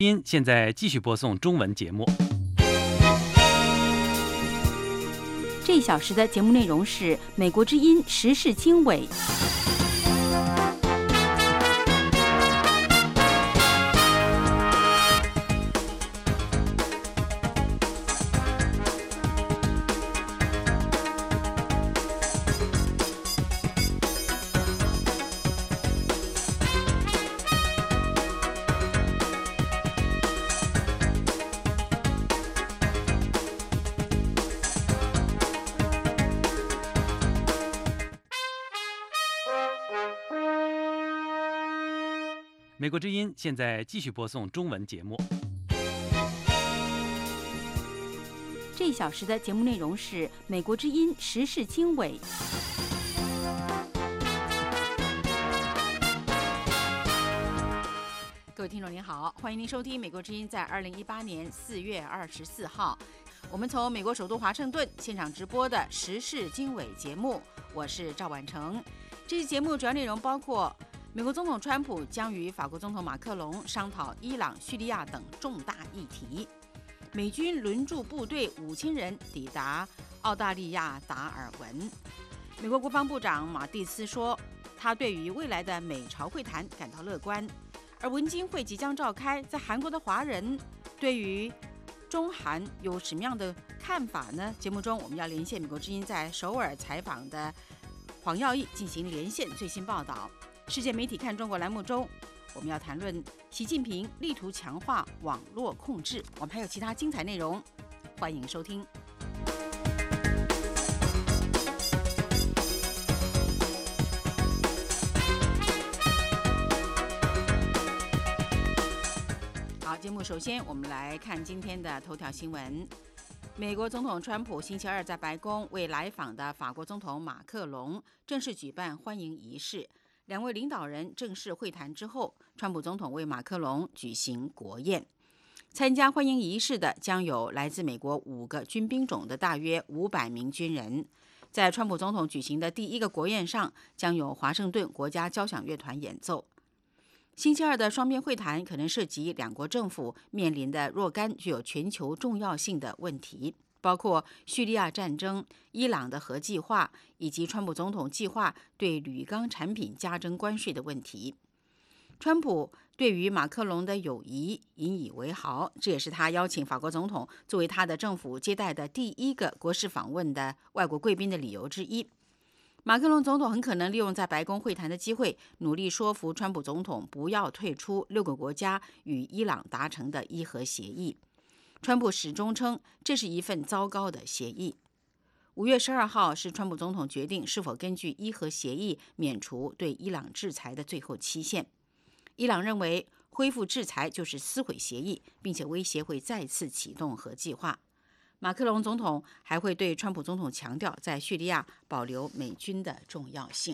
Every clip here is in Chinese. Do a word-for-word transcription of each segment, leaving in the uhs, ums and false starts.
音现在继续播送中文节目。 这一小时的节目内容是美国之音时事经纬。 美国之音现在继续播送中文节目。 这一小时的节目内容是美国之音时事经纬。各位听众您好，欢迎您收听美国之音在二零一八年四月二十四号，我们从美国首都华盛顿现场直播的时事经纬节目，我是赵婉成。这期节目主要内容包括美国总统川普将与法国总统马克龙商讨伊朗、叙利亚等重大议题。美军轮驻部队五千人抵达澳大利亚达尔文。美国国防部长马蒂斯说，他对于未来的美朝会谈感到乐观。而文经会即将召开，在韩国的华人对于中韩有什么样的看法呢？节目中我们要连线美国之音在首尔采访的黄耀义进行连线最新报道。世界媒体看中国栏目中，我们要谈论习近平力图强化网络控制，我们还有其他精彩内容，欢迎收听。好，节目首先我们来看今天的头条新闻。美国总统川普星期二在白宫为来访的法国总统马克龙正式举办欢迎仪式。两位领导人正式会谈之后，川普总统为马克龙举行国宴。参加欢迎仪式的将有来自美国五个军兵种的大约五百名军人。在川普总统举行的第一个国宴上，将有华盛顿国家交响乐团演奏。星期二的双边会谈可能涉及两国政府面临的若干具有全球重要性的问题，包括叙利亚战争、伊朗的核计划，以及川普总统计划对铝钢产品加征关税的问题。川普对于马克龙的友谊引以为豪，这也是他邀请法国总统作为他的政府接待的第一个国事访问的外国贵宾的理由之一。马克龙总统很可能利用在白宫会谈的机会，努力说服川普总统不要退出六个国家与伊朗达成的伊核协议。川普始终称这是一份糟糕的协议。五月十二号是川普总统决定是否根据伊核协议免除对伊朗制裁的最后期限。伊朗认为恢复制裁就是撕毁协议，并且威胁会再次启动核计划。马克龙总统还会对川普总统强调在叙利亚保留美军的重要性。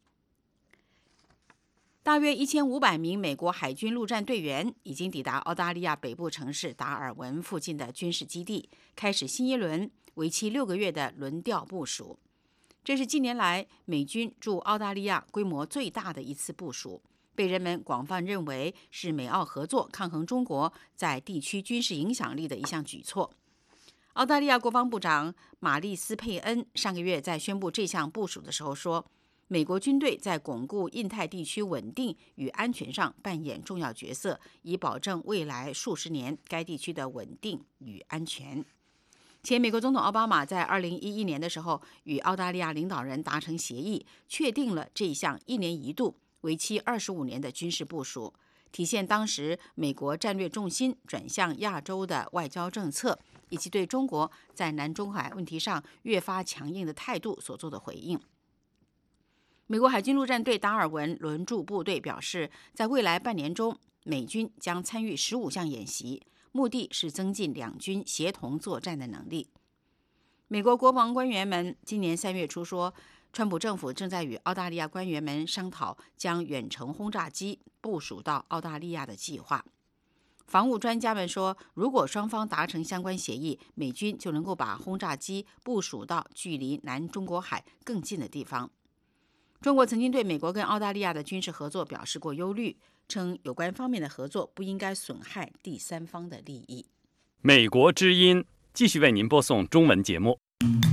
大约一千五百名美国海军陆战队员已经抵达澳大利亚北部城市达尔文附近的军事基地，开始新一轮为期六个月的轮调部署。这是近年来美军驻澳大利亚规模最大的一次部署，被人们广泛认为是美澳合作抗衡中国在地区军事影响力的一项举措。澳大利亚国防部长马利斯·佩恩上个月在宣布这项部署的时候说，美国军队在巩固印太地区稳定与安全上扮演重要角色，以保证未来数十年该地区的稳定与安全。前美国总统奥巴马在二零一一年的时候与澳大利亚领导人达成协议，确定了这一项一年一度、为期二十五年的军事部署，体现当时美国战略重心转向亚洲的外交政策，以及对中国在南中海问题上越发强硬的态度所做的回应。美国海军陆战队达尔文轮驻部队表示，在未来半年中，美军将参与十五项演习，目的是增进两军协同作战的能力。美国国防官员们今年三月初说，川普政府正在与澳大利亚官员们商讨将远程轰炸机部署到澳大利亚的计划。防务专家们说，如果双方达成相关协议，美军就能够把轰炸机部署到距离南中国海更近的地方。中国曾经对美国跟澳大利亚的军事合作表示过忧虑， 称有关方面的合作不应该损害第三方的利益。 美国之音继续为您播送中文节目。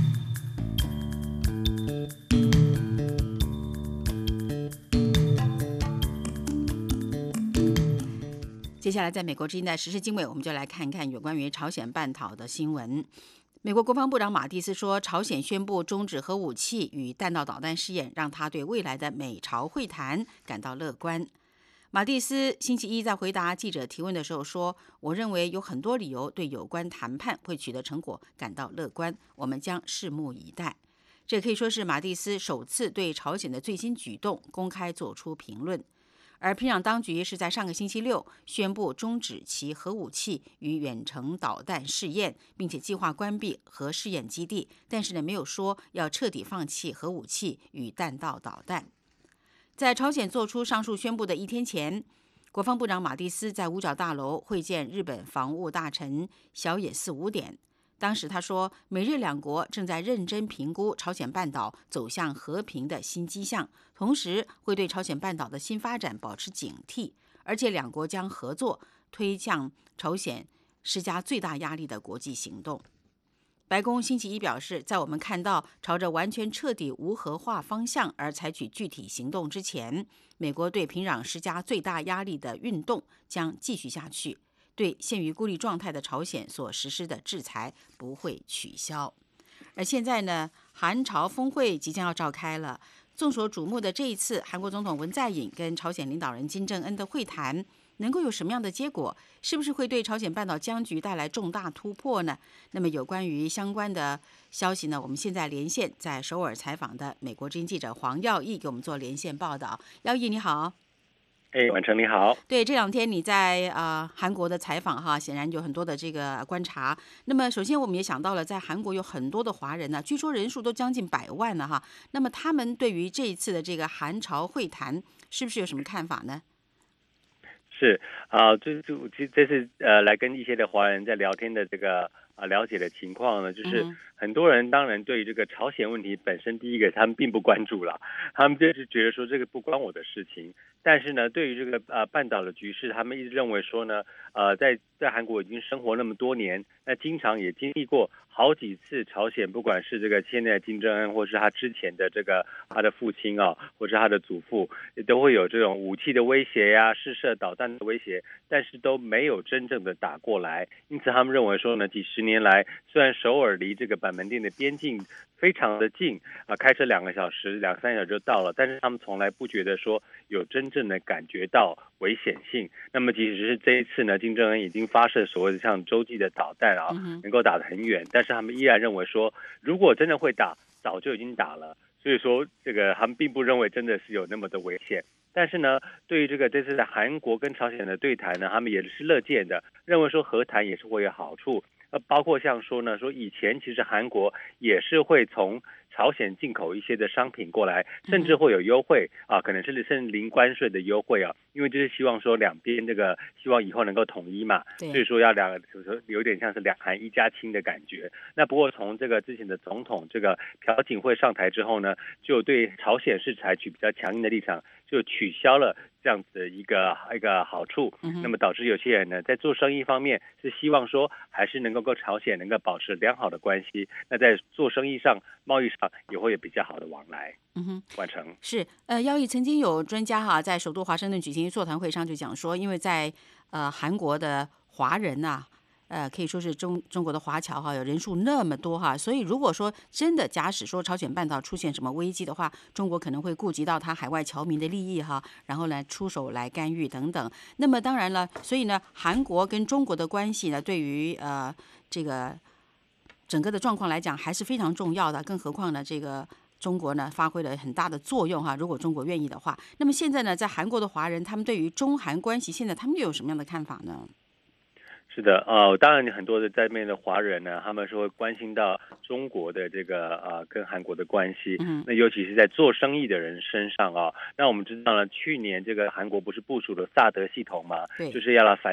接下来，在美国之音的时事经纬，我们就来看看有关于朝鲜半岛的新闻。美国国防部长马蒂斯说，朝鲜宣布终止核武器与弹道导弹试验，让他对未来的美朝会谈感到乐观。马蒂斯星期一在回答记者提问的时候说，我认为有很多理由对有关谈判会取得成果感到乐观，我们将拭目以待。这可以说是马蒂斯首次对朝鲜的最新举动公开做出评论。而平壤当局是在上个星期六宣布终止其核武器与远程导弹试验，并且计划关闭核试验基地，但是呢，没有说要彻底放弃核武器与弹道导弹。在朝鲜做出上述宣布的一天前，国防部长马蒂斯在五角大楼会见日本防务大臣小野寺五点。当时他说，美日两国正在认真评估朝鲜半岛走向和平的新迹象，同时会对朝鲜半岛的新发展保持警惕，而且两国将合作推向朝鲜施加最大压力的国际行动。白宫星期一表示，在我们看到朝着完全彻底无核化方向而采取具体行动之前，美国对平壤施加最大压力的运动将继续下去。对陷于孤立状态的朝鲜所实施的制裁不会取消。而现在呢，韩朝峰会即将要召开了。众所瞩目的这一次韩国总统文在寅跟朝鲜领导人金正恩的会谈，能够有什么样的结果？是不是会对朝鲜半岛僵局带来重大突破呢？那么有关于相关的消息呢，我们现在连线在首尔采访的美国之音记者黄耀义给我们做连线报道。耀义你好。 哎，婉成你好。 对，这两天你在呃韩国的采访哈，显然有很多的这个观察。那么首先我们也想到了，在韩国有很多的华人呢，据说人数都将近百万了哈。那么他们对于这一次的这个韩朝会谈，是不是有什么看法呢？ 是啊，这这这这是呃来跟一些的华人在聊天的这个啊了解的情况呢，就是很多人当然对于这个朝鲜问题本身，第一个他们并不关注了，他们就是觉得说这个不关我的事情。但是呢，对于这个呃半岛的局势，他们一直认为说呢，呃在在韩国已经生活那么多年，那经常也经历过好几次朝鲜，不管是这个现在的金正恩，或是他之前的这个他的父亲啊，或是他的祖父，也都会有这种武器的威胁呀、试射导弹的威胁，但是都没有真正的打过来。因此他们认为说呢，几十年来，虽然首尔离这个板门店的边境非常的近啊，开车两个小时、两三个小时就到了，但是他们从来不觉得说有真正的感觉到危险性。那么即使是这一次呢，金正恩已经发射所谓的像洲际的导弹啊，能够打得很远，但是他们依然认为说，如果真的会打，早就已经打了。所以说，这个他们并不认为真的是有那么的危险。但是呢，对于这个这次的韩国跟朝鲜的对谈呢，他们也是乐见的，认为说和谈也是会有好处。呃，包括像说呢，说以前其实韩国也是会从朝鲜进口一些的商品过来，甚至会有优惠啊，可能是甚至零关税的优惠啊，因为就是希望说两边这个希望以后能够统一嘛，所以说要两个有点像是两韩一家亲的感觉。那不过从这个之前的总统这个朴槿惠上台之后呢，就对朝鲜是采取比较强硬的立场，就取消了这样子的一个一个好处，那么导致有些人呢在做生意方面是希望说还是能够跟朝鲜能够保持良好的关系，那在做生意上、贸易上也会有比较好的往来。嗯哼，完成是呃，耀义曾经有专家哈在首都华盛顿举行座谈会上就讲说，因为在呃韩国的华人呐、啊。呃，可以说是中中国的华侨哈，有人数那么多哈，所以如果说真的假使说朝鲜半岛出现什么危机的话，中国可能会顾及到他海外侨民的利益哈，然后呢出手来干预等等。那么当然了，所以呢，韩国跟中国的关系呢，对于呃这个整个的状况来讲还是非常重要的，更何况呢这个。中国呢发挥了很大的作用哈，如果中国愿意的话。那么现在呢，在韩国的华人，他们对于中韩关系，现在他们又有什么样的看法呢？ 是的，呃，当然很多的在面的华人呢，他们是会关心到中国的这个呃跟韩国的关系，嗯，那尤其是在做生意的人身上啊。那我们知道呢，去年这个韩国不是部署了萨德系统嘛，就是要来反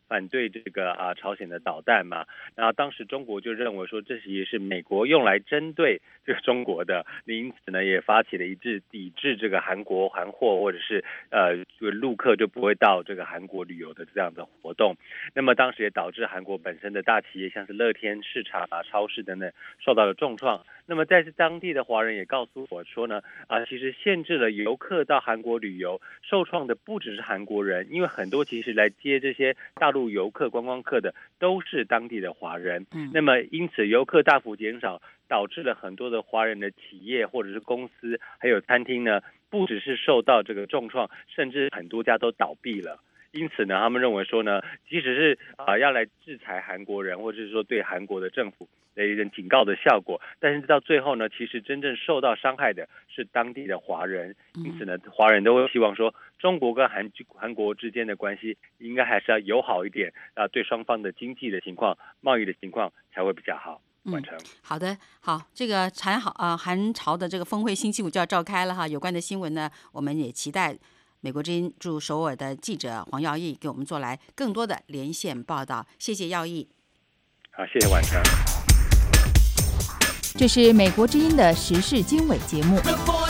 反对这个啊朝鲜的导弹嘛。然后当时中国就认为说这也是美国用来针对这个中国的，因此呢也发起了一致抵制这个韩国韩货或者是呃这个陆客就不会到这个韩国旅游的这样的活动。那么当时也导致韩国本身的大企业像是乐天市场啊、超市等等受到了重创。那么在当地的华人也告诉我说呢，啊，其实限制了游客到韩国旅游，受创的不只是韩国人，因为很多其实来接这些大陆游客、观光客的都是当地的华人。嗯，那么因此游客大幅减少，导致了很多的华人的企业或者是公司还有餐厅呢，不只是受到这个重创，甚至很多家都倒闭了。因此呢，他们认为说呢，即使是啊、呃、要来制裁韩国人，或者是说对韩国的政府的一种警告的效果，但是到最后呢，其实真正受到伤害的是当地的华人。因此呢，华人都会希望说，中国跟韩韩国之间的关系应该还是要友好一点啊，对双方的经济的情况、贸易的情况才会比较好。完成、嗯、 好的，好，这个韩好啊，韩朝的这个峰会星期五就要召开了哈。有关的新闻呢，我们也期待美国之音驻首尔的记者黄耀义给我们做来更多的连线报道。谢谢耀义。 好，谢谢完成。 这是美国之音的时事经纬节目。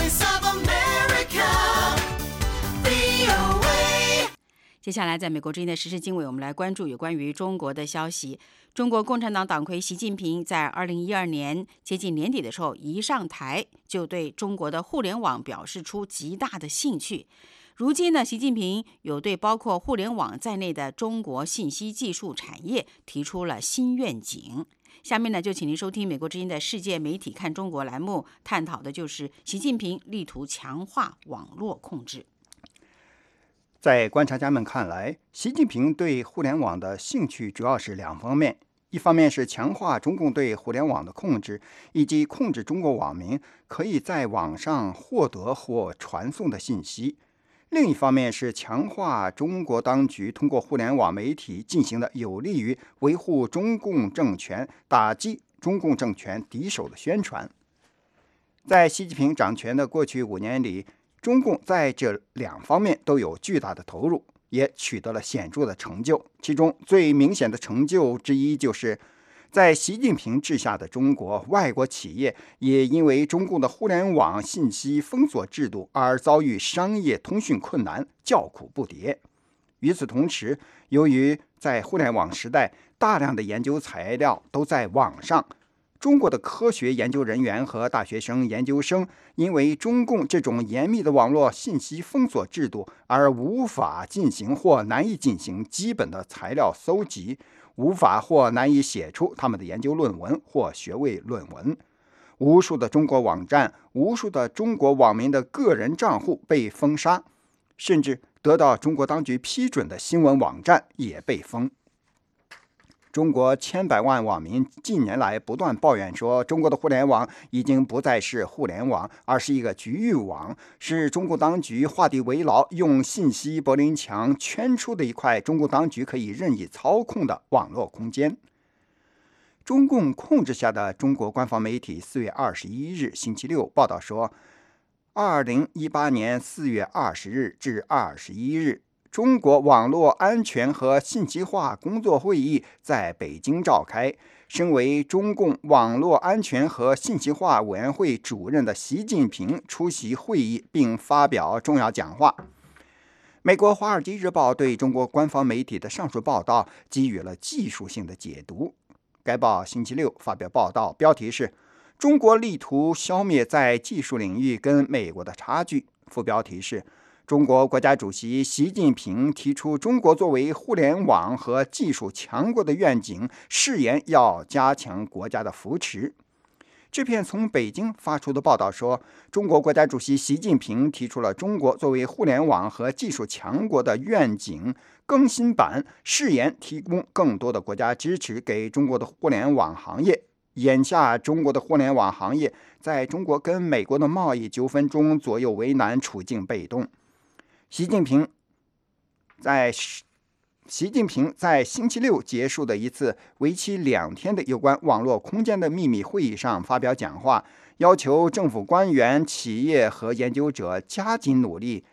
接下来，在美国之音的时事经纬，我们来关注有关于中国的消息。中国共产党党魁习近平在二零一二年接近年底的时候，一上台就对中国的互联网表示出极大的兴趣。如今呢，习近平有对包括互联网在内的中国信息技术产业提出了新愿景。下面呢，就请您收听美国之音的世界媒体看中国栏目，探讨的就是习近平力图强化网络控制。 在观察家们看来，习近平对互联网的兴趣主要是两方面，一方面是强化中共对互联网的控制，以及控制中国网民可以在网上获得或传送的信息；另一方面是强化中国当局通过互联网媒体进行的有利于维护中共政权、打击中共政权敌手的宣传。在习近平掌权的过去五年里，中共在这两方面都有巨大的投入，也取得了显著的成就。其中最明显的成就之一，就是在习近平治下的中国，外国企业也因为中共的互联网信息封锁制度而遭遇商业通讯困难，叫苦不迭。与此同时，由于在互联网时代，大量的研究材料都在网上，中国的科学研究人员和大学生、研究生因为中共这种严密的网络信息封锁制度而无法进行或难以进行基本的材料搜集，无法或难以写出他们的研究论文或学位论文。无数的中国网站、无数的中国网民的个人账户被封杀，甚至得到中国当局批准的新闻网站也被封。中国千百万网民近年来不断抱怨说，中国的互联网已经不再是互联网，而是一个局域网，是中国当局画地为牢、用信息柏林墙圈出的一块中国当局可以任意操控的网络空间。中共控制下的中国官方媒体四月二十一日星期六报道说，二零一八年四月二十日至二十一日，中国网络安全和信息化工作会议在北京召开。身为中共网络安全和信息化委员会主任的习近平出席会议并发表重要讲话。美国《华尔街日报》对中国官方媒体的上述报道给予了技术性的解读。该报星期六发表报道，标题是“中国力图消灭在技术领域跟美国的差距”，副标题是中国国家主席习近平提出中国作为互联网和技术强国的愿景，誓言要加强国家的扶持。这篇从北京发出的报道说，中国国家主席习近平提出了中国作为互联网和技术强国的愿景更新版，誓言提供更多的国家支持给中国的互联网行业。眼下中国的互联网行业在中国跟美国的贸易纠纷中左右为难，处境被动。习近平在习近平在星期六结束的一次为期两天的有关网络空间的秘密会议上发表讲话，要求政府官员、企业和研究者加紧努力，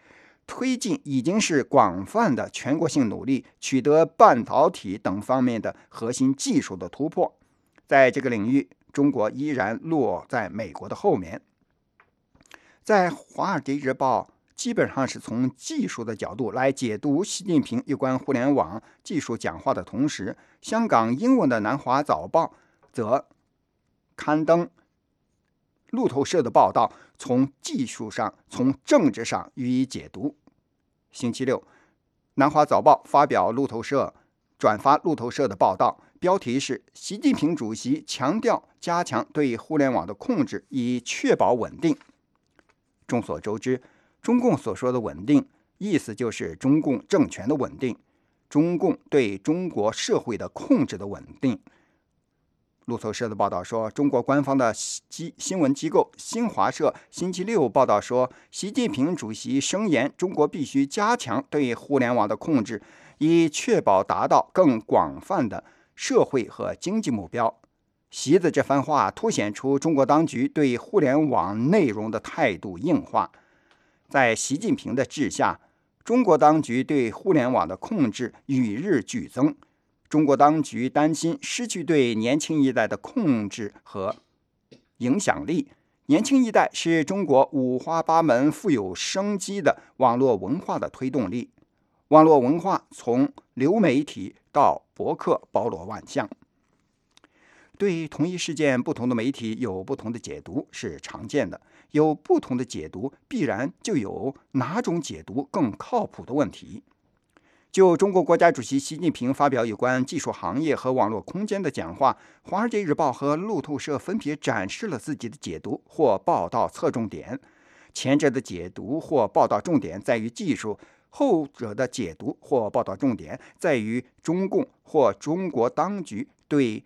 推进已经是广泛的全国性努力，取得半导体等方面的核心技术的突破。在这个领域，中国依然落在美国的后面。在《华尔街日报》基本上是从技术的角度来解读习近平有关互联网技术讲话的同时，香港英文的《南华早报》则刊登路透社的报道，从技术上、从政治上予以解读。星期六，南华早报发表路透社转发路透社的报道，标题是习近平主席强调加强对互联网的控制，以确保稳定。众所周知，中共所说的稳定，意思就是中共政权的稳定，中共对中国社会的控制的稳定。路透社的报道说，中国官方的新闻机构新华社星期六报道说，习近平主席声言，中国必须加强对互联网的控制，以确保达到更广泛的社会和经济目标。习的这番话凸显出中国当局对互联网内容的态度硬化。在习近平的治下，中国当局对互联网的控制与日俱增。中国当局担心失去对年轻一代的控制和影响力。年轻一代是中国五花八门、富有生机的网络文化的推动力。网络文化从流媒体到博客包罗万象。对同一事件，不同的媒体有不同的解读是常见的。有不同的解读，必然就有哪种解读更靠谱的问题。就中国国家主席习近平发表有关技术行业和网络空间的讲话，《华尔街日报》和路透社分别展示了自己的解读或报道侧重点。前者的解读或报道重点在于技术，后者的解读或报道重点在于中共或中国当局对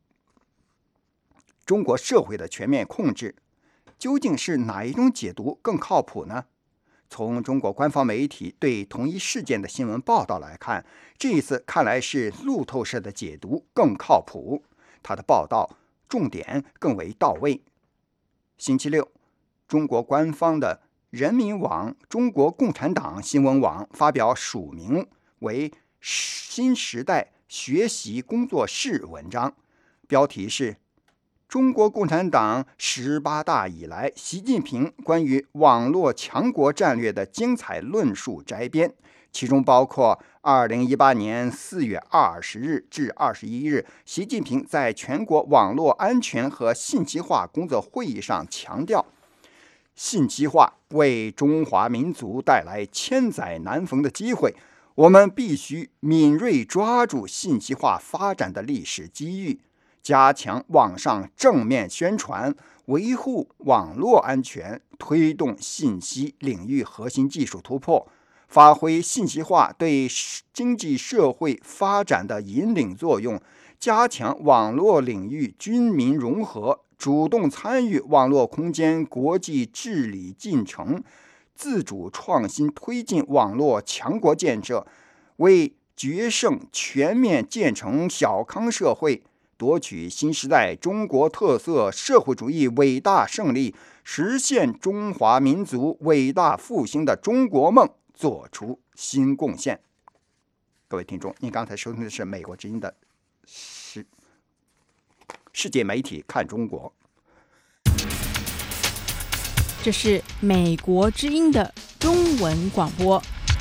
中国社会的全面控制。究竟是哪一种解读更靠谱呢？从中国官方媒体对同一事件的新闻报道来看，这一次看来是路透社的解读更靠谱，它的报道重点更为到位。星期六，中国官方的人民网中国共产党新闻网发表署名为新时代学习工作室文章，标题是中国共产党十八大以来，习近平关于网络强国战略的精彩论述摘编，其中包括二零一八年四月二十日至二十一日，习近平在全国网络安全和信息化工作会议上强调，信息化为中华民族带来千载难逢的机会，我们必须敏锐抓住信息化发展的历史机遇，加强网上正面宣传，维护网络安全，推动信息领域核心技术突破，发挥信息化对经济社会发展的引领作用，加强网络领域军民融合，主动参与网络空间国际治理进程，自主创新推进网络强国建设，为决胜全面建成小康社会，夺取新时代中国特色社会主义伟大胜利，实现中华民族伟大复兴的中国梦做出新贡献。各位听众，您刚才收听的是美国之音的世世界媒体看中国。 这是美国之音的中文广播。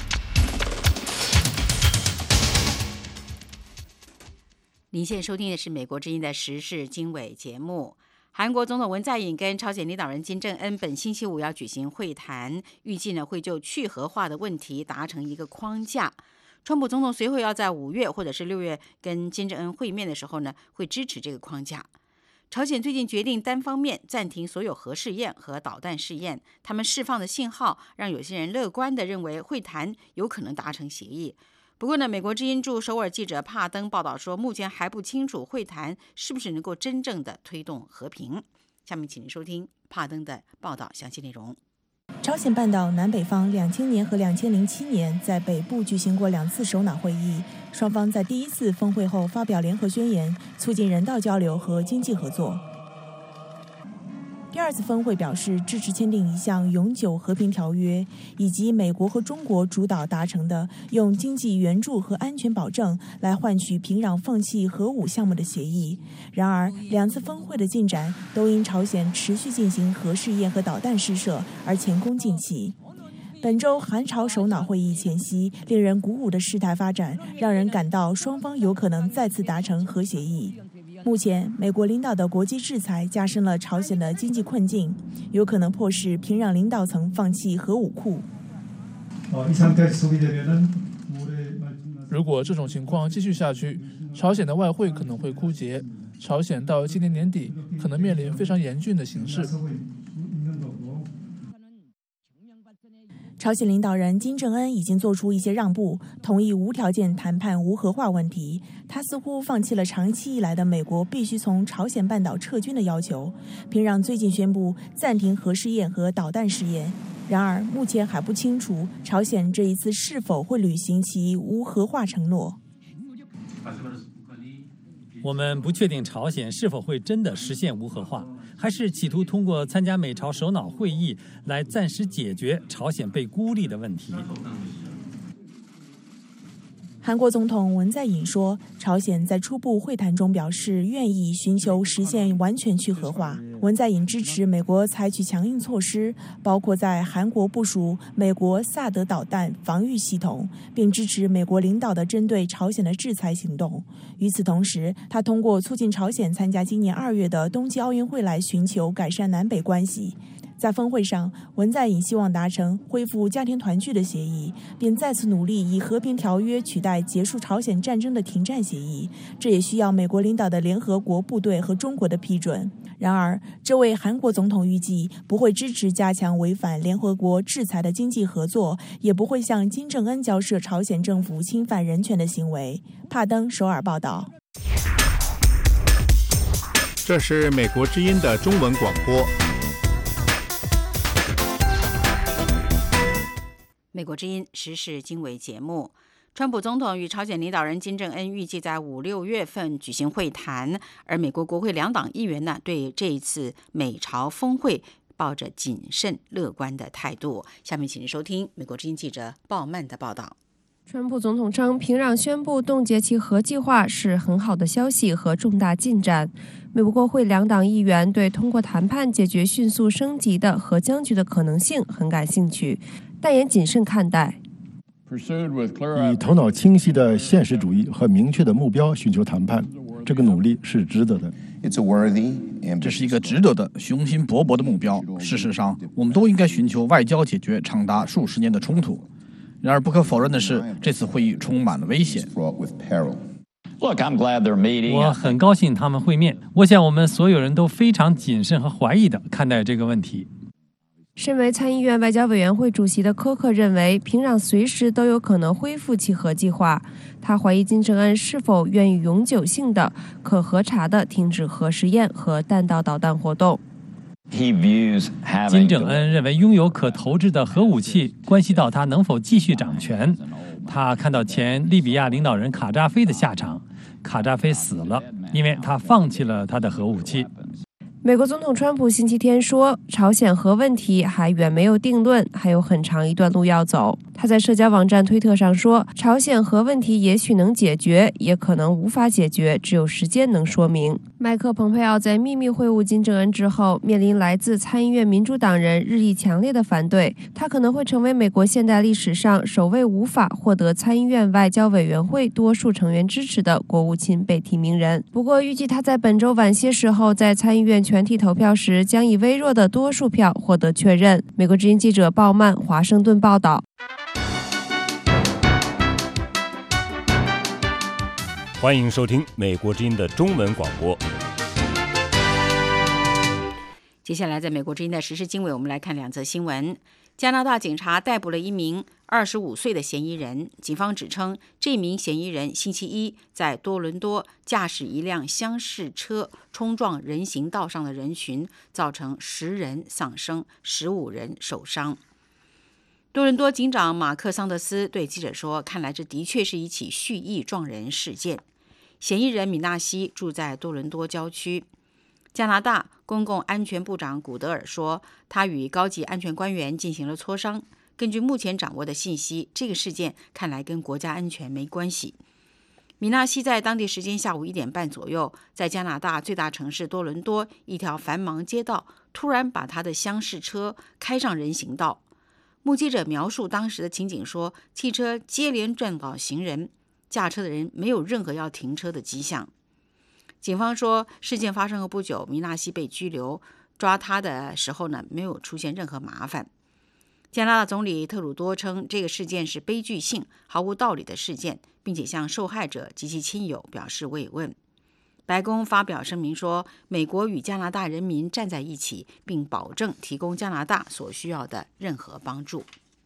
您现在收听的是美国之音的时事经纬节目。韩国总统文在寅跟朝鲜领导人金正恩本星期五要举行会谈，预计呢会就去核化的问题达成一个框架。川普总统随后要在五月或者是六月跟金正恩会面的时候呢，会支持这个框架。朝鲜最近决定单方面暂停所有核试验和导弹试验，他们释放的信号让有些人乐观地认为会谈有可能达成协议。不过呢，美国之音驻首尔记者帕登报道说，目前还不清楚会谈是不是能够真正的推动和平。下面请您收听帕登的报道详细内容。 朝鲜半岛南北方两千年和两千零七年在北部举行过两次首脑会议，双方在第一次峰会后发表联合宣言，促进人道交流和经济合作。第二二次峰会表示支持签订一项永久和平条约，以及美国和中国主导达成的用经济援助和安全保证来换取平壤放弃核武项目的协议。然而，两次峰会的进展都因朝鲜持续进行核试验和导弹试射而前功尽弃。本周韩朝首脑会议前夕，令人鼓舞的事态发展让人感到双方有可能再次达成核协议。目前，美国领导的国际制裁加深了朝鲜的经济困境，有可能迫使平壤领导层放弃核武库。 如果这种情况继续下去，朝鲜的外汇可能会枯竭，朝鲜到今年年底可能面临非常严峻的形势。 朝鲜领导人金正恩已经做出一些让步，同意无条件谈判无核化问题。他似乎放弃了长期以来的美国必须从朝鲜半岛撤军的要求。平壤最近宣布暂停核试验和导弹试验，然而目前还不清楚朝鲜这一次是否会履行其无核化承诺。 我们不确定朝鲜是否会真的实现无核化，还是企图通过参加美朝首脑会议来暂时解决朝鲜被孤立的问题。 韩国总统文在寅说，朝鲜在初步会谈中表示愿意寻求实现完全去核化。文在寅支持美国采取强硬措施，包括在韩国部署美国萨德导弹防御系统，并支持美国领导的针对朝鲜的制裁行动。与此同时，他通过促进朝鲜参加今年二月的冬季奥运会来寻求改善南北关系。在峰会上，文在寅希望达成恢复家庭团聚的协议，并再次努力以和平条约取代结束朝鲜战争的停战协议。这也需要美国领导的联合国部队和中国的批准。然而，这位韩国总统预计不会支持加强违反联合国制裁的经济合作，也不会向金正恩交涉朝鲜政府侵犯人权的行为。帕登首尔报道。 这是美国之音的中文广播。 美国之音时事经纬节目，川普总统与朝鲜领导人金正恩预计在五六月份举行会谈，而美国国会两党议员呢，对这一次美朝峰会抱着谨慎乐观的态度。下面请您收听美国之音记者鲍曼的报道。 川普总统称，平壤宣布冻结其核计划是很好的消息和重大进展。美国国会两党议员对通过谈判解决迅速升级的核僵局的可能性很感兴趣，但也谨慎看待。 以头脑清晰的现实主义和明确的目标寻求谈判，这个努力是值得的。 这是一个值得的、雄心勃勃的目标。事实上，我们都应该寻求外交解决长达数十年的冲突。然而，不可否认的是，这次会议充满了危险。 我很高兴他们会面。我想我们所有人都非常谨慎和怀疑地看待这个问题。 身为参议院外交委员会主席的科克认为，平壤随时都有可能恢复其核计划。他怀疑金正恩是否愿意永久性的、可核查的停止核试验和弹道导弹活动。 金正恩认为拥有可投掷的核武器关系到他能否继续掌权。他看到前利比亚领导人卡扎菲的下场，卡扎菲死了，因为他放弃了他的核武器。 美国总统川普星期天说，朝鲜核问题还远没有定论，还有很长一段路要走。他在社交网站推特上说，朝鲜核问题也许能解决，也可能无法解决，只有时间能说明。麦克蓬佩奥在秘密会晤金正恩之后，面临来自参议院民主党人日益强烈的反对，他可能会成为美国现代历史上首位无法获得参议院外交委员会多数成员支持的国务卿被提名人。不过，预计他在本周晚些时候在参议院全体投票时，将以微弱的多数票获得确认。美国之音记者鲍曼华盛顿报道。 欢迎收听美国之音的中文广播。 接下来，在美国之音的时事经纬，我们来看两则新闻。加拿大警察逮捕了一名二十五岁的嫌疑人。警方指称，这名嫌疑人星期一在多伦多驾驶一辆厢式车冲撞人行道上的人群，造成十人丧生，十五人受伤。多伦多警长马克·桑德斯对记者说：“看来这的确是一起蓄意撞人事件。”嫌疑人米纳西住在多伦多郊区。 加拿大公共安全部长古德尔说，他与高级安全官员进行了磋商。根据目前掌握的信息，这个事件看来跟国家安全没关系。米纳西在当地时间下午一点半左右，在加拿大最大城市多伦多一条繁忙街道，突然把他的厢式车开上人行道。目击者描述当时的情景说，汽车接连撞倒行人，驾车的人没有任何要停车的迹象。警方说，事件发生后不久，米纳西被拘留，抓他的时候呢，没有出现任何麻烦。加拿大总理特鲁多称，这个事件是悲剧性、毫无道理的事件，并且向受害者及其亲友表示慰问。白宫发表声明说，美国与加拿大人民站在一起，并保证提供加拿大所需要的任何帮助。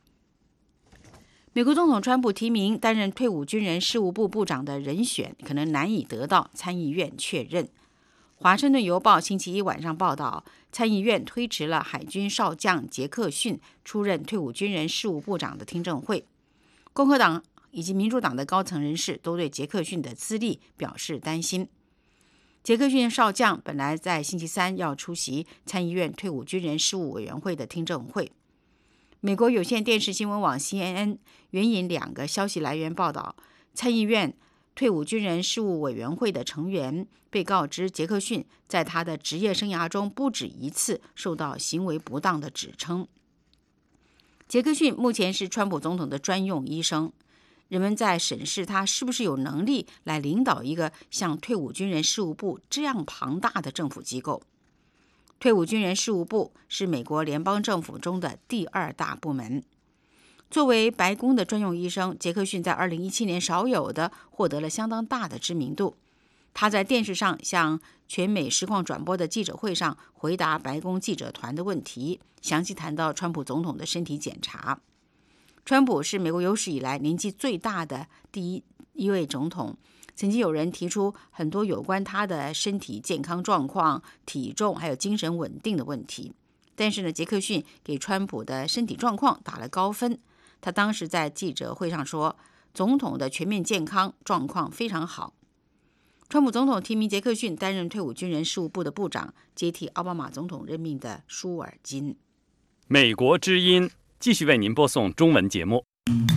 美国总统川普提名担任退伍军人事务部部长的人选可能难以得到参议院确认。华盛顿邮报星期一晚上报道，参议院推迟了海军少将杰克逊出任退伍军人事务部长的听证会。共和党以及民主党的高层人士都对杰克逊的资历表示担心。杰克逊少将本来在星期三要出席参议院退伍军人事务委员会的听证会。美国有线电视新闻网 C N N 援引两个消息来源报道，参议院退伍军人事务委员会的成员被告知，杰克逊在他的职业生涯中不止一次受到行为不当的指称。杰克逊目前是川普总统的专用医生，人们在审视他是不是有能力来领导一个像退伍军人事务部这样庞大的政府机构。退伍军人事务部是美国联邦政府中的第二大部门。作为白宫的专用医生，杰克逊在二零一七年少有的获得了相当大的知名度。他在电视上向全美实况转播的记者会上回答白宫记者团的问题，详细谈到川普总统的身体检查。川普是美国有史以来年纪最大的第一一位总统。曾经有人提出很多有关他的身体健康状况、体重还有精神稳定的问题，但是呢，杰克逊给川普的身体状况打了高分。他当时在记者会上说，总统的全面健康状况非常好。川普总统提名杰克逊担任退伍军人事务部的部长，接替奥巴马总统任命的舒尔金。 美国之音继续为您播送中文节目。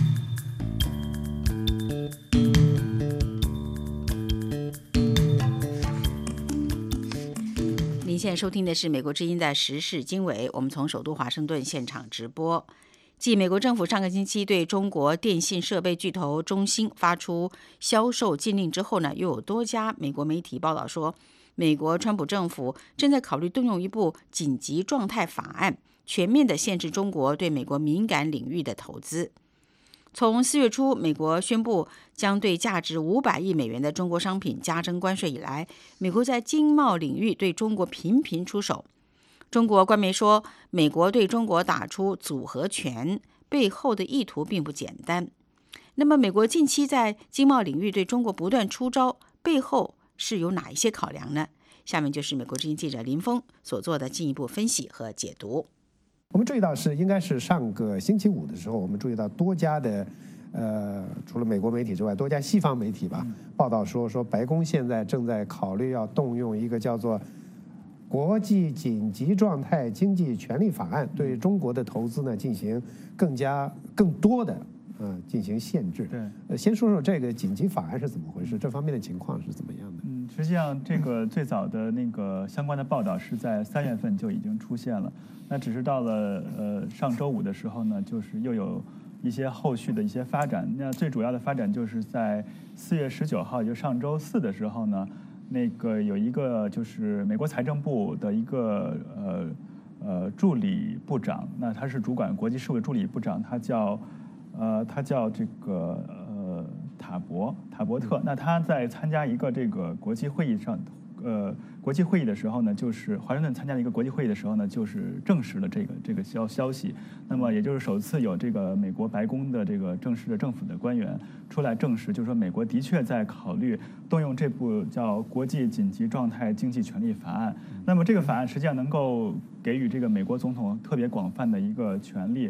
您现在收听的是美国之音的时事经纬，我们从首都华盛顿现场直播。继美国政府上个星期对中国电信设备巨头中兴发出销售禁令之后呢，又有多家美国媒体报道说，美国川普政府正在考虑动用一部紧急状态法案，全面的限制中国对美国敏感领域的投资。从四月初美国宣布将对价值五百亿美元的中国商品加征关税以来，美国在经贸领域对中国频频出手。中国官媒说，美国对中国打出组合拳，背后的意图并不简单。那么美国近期在经贸领域对中国不断出招，背后是有哪一些考量呢？下面就是美国之音记者林峰所做的进一步分析和解读。 我们注意到是应该是上个星期五的时候，我们注意到多家的呃，除了美国媒体之外，多家西方媒体吧报道说，说白宫现在正在考虑要动用一个叫做国际紧急状态经济权利法案，对中国的投资呢进行更加更多的呃进行限制。 对， 呃，先说说这个紧急法案是怎么回事，这方面的情况是怎么样的？ 嗯，实际上这个最早的那个相关的报道是在三月份就已经出现了。那只是到了呃上周五的时候呢，就是又有一些后续的一些发展。那最主要的发展就是在四月十九号，也就上周四的时候呢，那个有一个就是美国财政部的一个呃呃助理部长，那他是主管国际事务的助理部长，他叫呃他叫这个呃塔博塔伯特。那他在参加一个这个国际会议上。呃，国际会议的时候呢，就是华盛顿参加了一个国际会议的时候呢，就是证实了这个这个消消息。那么也就是首次有这个美国白宫的这个正式的政府的官员出来证实，就是说美国的确在考虑动用这部叫《国际紧急状态经济权利法案》。那么这个法案实际上能够给予这个美国总统特别广泛的一个权利。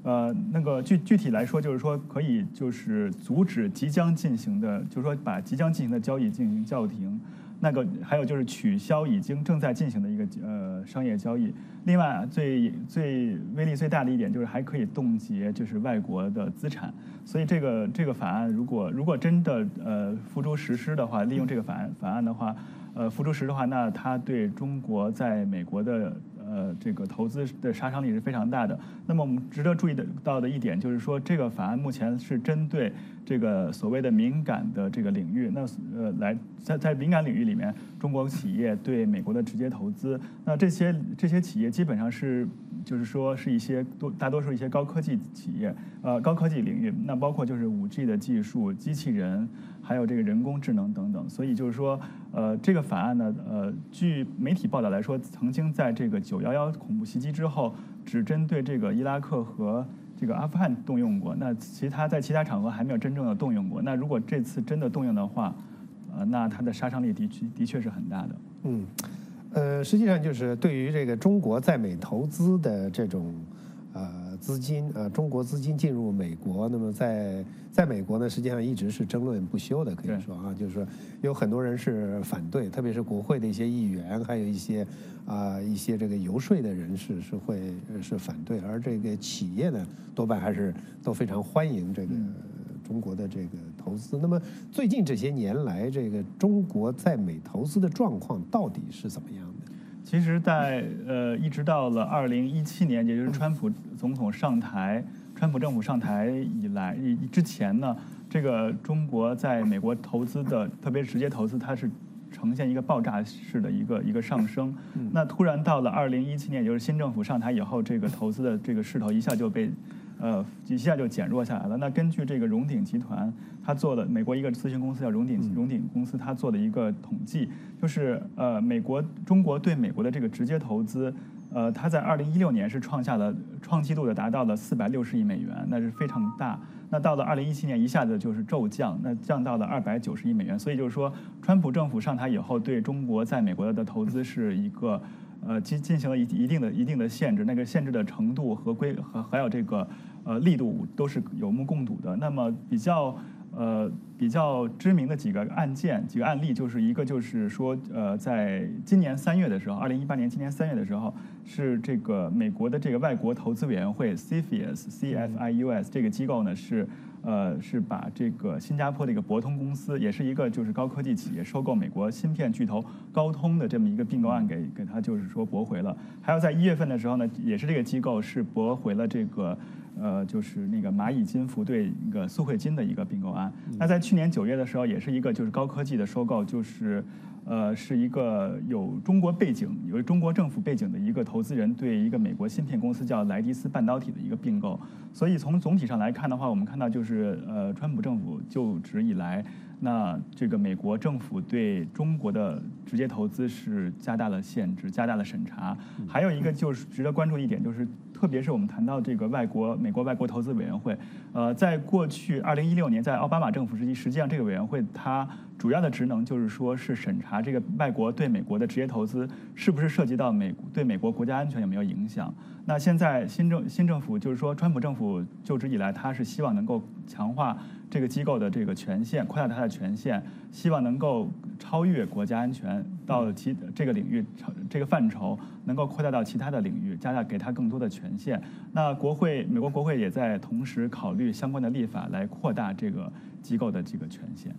呃，那个具具体来说，就是说可以就是阻止即将进行的，就是说把即将进行的交易进行叫停。那个还有就是取消已经正在进行的一个呃商业交易。另外，最最威力最大的一点就是还可以冻结就是外国的资产。所以这个这个法案如果如果真的呃付诸实施的话，利用这个法案法案的话，呃付诸实施的话，那它对中国在美国的呃，这个投资的杀伤力是非常大的。那么我们值得注意的到的一点就是说，这个法案目前是针对这个所谓的敏感的这个领域。那呃，来在在敏感领域里面，中国企业对美国的直接投资，那这些这些企业基本上是就是说是一些多大多数一些高科技企业，呃，高科技领域，那包括就是五 G 的技术、机器人，还有这个人工智能等等。所以就是说，呃，这个法案呢，呃，据媒体报道来说，曾经在这个九一一恐怖袭击之后，只针对这个伊拉克和这个阿富汗动用过，那其他在其他场合还没有真正的动用过。那如果这次真的动用的话，呃，那它的杀伤力的确的确是很大的。 嗯，呃，实际上就是对于这个中国在美投资的这种呃资金啊、呃，中国资金进入美国，那么在在美国呢，实际上一直是争论不休的，可以说啊，就是说有很多人是反对，特别是国会的一些议员，还有一些啊、呃、一些这个游说的人士是会是反对，而这个企业呢，多半还是都非常欢迎这个中国的这个投资。那么最近这些年来，这个中国在美投资的状况到底是怎么样的？ 其实在，在呃一直到了二零一七年，也就是川普总统上台。川普政府上台以来之前呢，这个中国在美国投资的，特别是直接投资，它是呈现一个爆炸式的一个一个上升。那突然到了二零一七年，也就是新政府上台以后，这个投资的这个势头一下就被，呃，一下就减弱下来了。那根据这个荣鼎集团，他做了美国一个咨询公司叫荣鼎荣鼎公司，他做的一个统计，就是呃，美国中国对美国的这个直接投资。呃，它在二零一六年是创下了创纪录的，达到了四百六十亿美元，那是非常大。那到了二零一七年，一下子就是骤降，那降到了二百九十亿美元。所以就是说，川普政府上台以后，对中国在美国的投资是一个呃进进行了一一定的一定的限制，那个限制的程度和规和还有这个呃力度都是有目共睹的。那么比较。呃，比较知名的几个案件、几个案例，就是一个就是说，呃，在今年三月的时候，二零一八年今年三月的时候，是这个美国的这个外国投资委员会 C F I U S C F I U S 这个机构呢，是呃是把这个新加坡的一个博通公司，也是一个就是高科技企业收购美国芯片巨头高通的这么一个并购案给给他就是说驳回了。还有在一月份的时候呢，也是这个机构是驳回了这个。呃，就是那个蚂蚁金服对那个苏汇金的一个并购案。那在去年九月的时候，也是一个就是高科技的收购，就是呃是一个有中国背景、有中国政府背景的一个投资人对一个美国芯片公司叫莱迪斯半导体的一个并购。所以从总体上来看的话，我们看到就是呃，川普政府就职以来，那这个美国政府对中国的直接投资是加大了限制、加大了审查。还有一个就是值得关注一点，就是特别是我们谈到这个外国美国外国投资委员会，呃，在过去二零一六年在奥巴马政府时期，实际上这个委员会它主要的职能就是说是审查这个外国对美国的直接投资是不是涉及到美对美国国家安全有没有影响。那现在新政新政府就是说，川普政府就职以来，他是希望能够强化这个机构的这个权限，扩大它的权限，希望能够超越国家安全到其这个领域这个范畴，能够扩大到其他的领域，加大给它更多的权限。那国会美国国会也在同时考虑相关的立法来扩大这个机构的这个权限。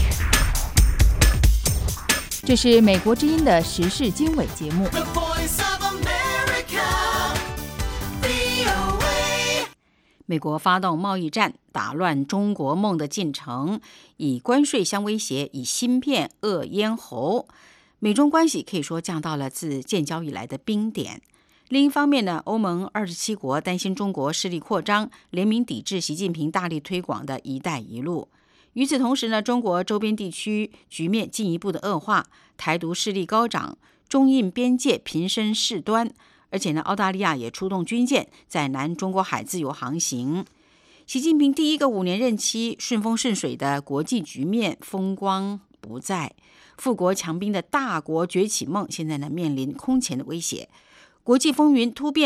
这是美国之音的时事经纬节目。 美国发动贸易战，打乱中国梦的进程，以关税相威胁，以芯片扼咽喉。美中关系可以说降到了自建交以来的冰点。另一方面呢，欧盟二十七国担心中国势力扩张，联名抵制习近平大力推广的一带一路。与此同时呢，中国周边地区局面进一步的恶化，台独势力高涨，中印边界频生事端。而且呢，澳大利亚也出动军舰在南中国海自由航行。习近平第一个五年任期顺风顺水的国际局面风光不再，富国强兵的大国崛起梦现在呢面临空前的威胁。国际风云突变，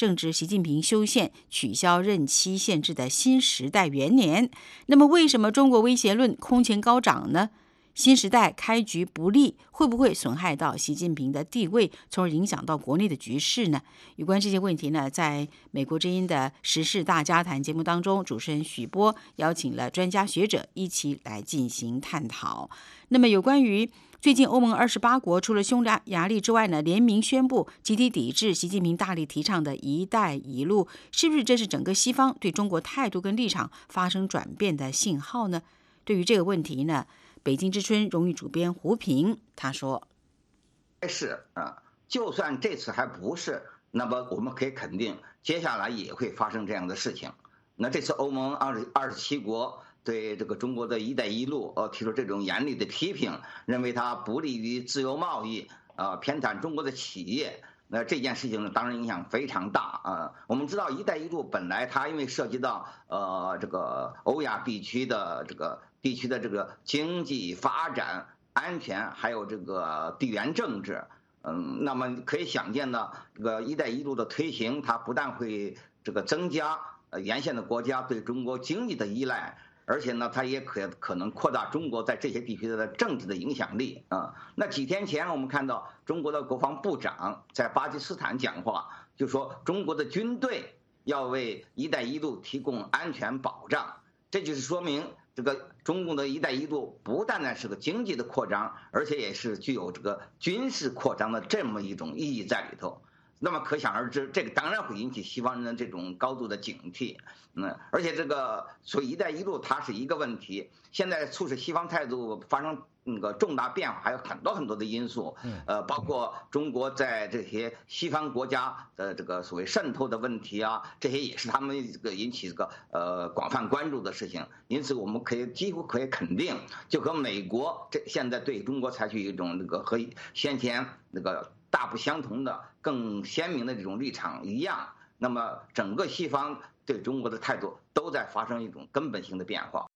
正值习近平修宪取消任期限制的新时代元年。那么，为什么中国威胁论空前高涨呢？新时代开局不利，会不会损害到习近平的地位，从而影响到国内的局势呢？有关这些问题呢，在美国之音的时事大家谈节目当中，主持人许波邀请了专家学者一起来进行探讨。那么，有关于最近欧盟二十八国除了匈牙利之外呢，联名宣布集体抵制习近平大力提倡的一带一路，是不是这是整个西方对中国态度跟立场发生转变的信号呢？对于这个问题呢，北京之春荣誉主编胡平他说：“ 是啊，就算这次还不是，那么我们可以肯定，接下来也会发生这样的事情。那这次欧盟二十二十七国对这个中国的一带一路呃提出这种严厉的批评，认为它不利于自由贸易，呃偏袒中国的企业。那这件事情呢，当然影响非常大啊、呃。我们知道，一带一路本来它因为涉及到呃这个欧亚地区的这个。”地区的这个经济发展、安全，还有这个地缘政治，嗯，那么可以想见呢，这个“一带一路”的推行，它不但会这个增加呃沿线的国家对中国经济的依赖，而且呢，它也可可能扩大中国在这些地区的政治的影响力啊。那几天前我们看到中国的国防部长在巴基斯坦讲话，就说中国的军队要为“一带一路”提供安全保障，这就是说明。这个中共的一带一路不单单是个经济的扩张，而且也是具有这个军事扩张的这么一种意义在里头。那么可想而知，这个当然会引起西方人的这种高度的警惕。嗯，而且这个所谓一带一路它是一个问题，现在促使西方态度发生那个重大变化还有很多很多的因素，呃，包括中国在这些西方国家的这个所谓渗透的问题啊，这些也是他们这个引起这个呃广泛关注的事情。因此，我们可以几乎可以肯定，就和美国这现在对中国采取一种那个和先前那个大不相同的、更鲜明的这种立场一样，那么整个西方对中国的态度都在发生一种根本性的变化。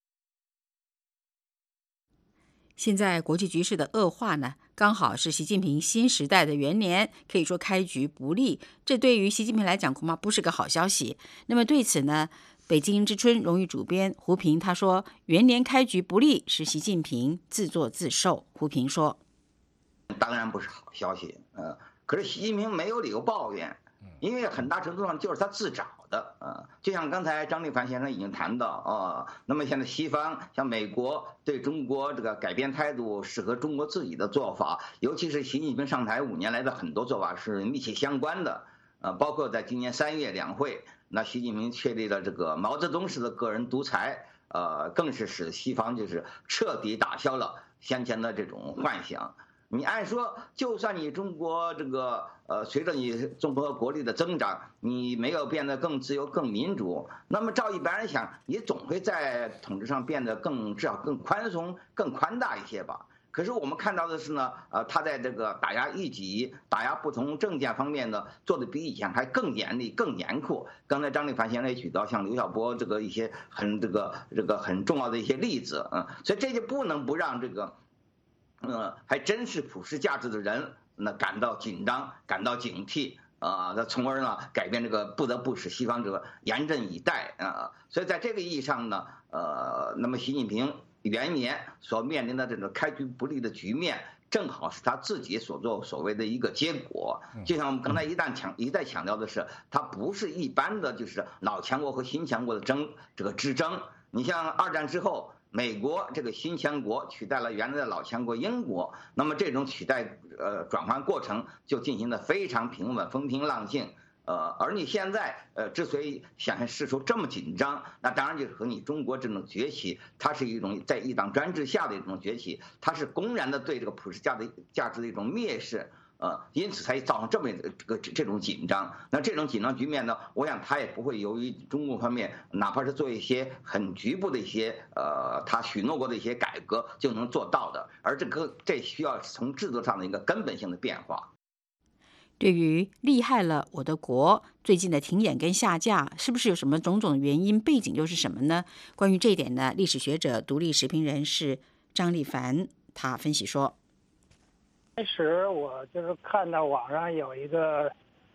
现在国际局势的恶化呢，刚好是习近平新时代的元年，可以说开局不利，这对于习近平来讲恐怕不是个好消息。那么对此呢，北京之春荣誉主编胡平他说，元年开局不利是习近平自作自受。胡平说， 当然不是好消息，呃，可是习近平没有理由抱怨，因为很大程度上就是他自找的，呃，就像刚才张立凡先生已经谈到啊、呃，那么现在西方像美国对中国这个改变态度是和中国自己的做法，尤其是习近平上台五年来的很多做法是密切相关的，呃，包括在今年三月两会，那习近平确立了这个毛泽东式的个人独裁，呃，更是使西方就是彻底打消了先前的这种幻想。你按说，就算你中国这个呃，随着你中国国力的增长，你没有变得更自由、更民主，那么照一般人想，你总会在统治上变得更至少更宽松、更宽大一些吧。可是我们看到的是呢，呃，他在这个打压异己、打压不同政见方面呢，做的比以前还更严厉、更严酷。刚才张立凡先生也举到像刘晓波这个一些很这个这个很重要的一些例子，嗯，所以这就不能不让这个。呃，还真是普世价值的人，那感到紧张，感到警惕啊，那、呃、从而呢改变这个，不得不使西方这个严阵以待啊、呃。所以在这个意义上呢，呃，那么习近平元年所面临的这种开局不利的局面，正好是他自己所做所谓的一个结果。就像我们刚才一旦强一再强调的是，它不是一般的就是老强国和新强国的争这个之争。你像二战之后。美国这个新强国取代了原来的老强国英国，那么这种取代呃转换过程就进行的非常平稳、风平浪静。呃，而你现在呃之所以显示出这么紧张，那当然就是和你中国这种崛起，它是一种在一党专制下的一种崛起，它是公然的对这个普世价值价值的一种蔑视。呃，因此才造成这么这个这种紧张。那这种紧张局面呢，我想他也不会由于中共方面哪怕是做一些很局部的一些呃他许诺过的一些改革就能做到的，而这个这需要从制度上的一个根本性的变化。 对于厉害了我的国最近的停演跟下架，是不是有什么种种的原因？背景又是什么呢？关于这一点呢，历史学者、独立时评人士张立凡他分析说。 开始我就是看到网上有一个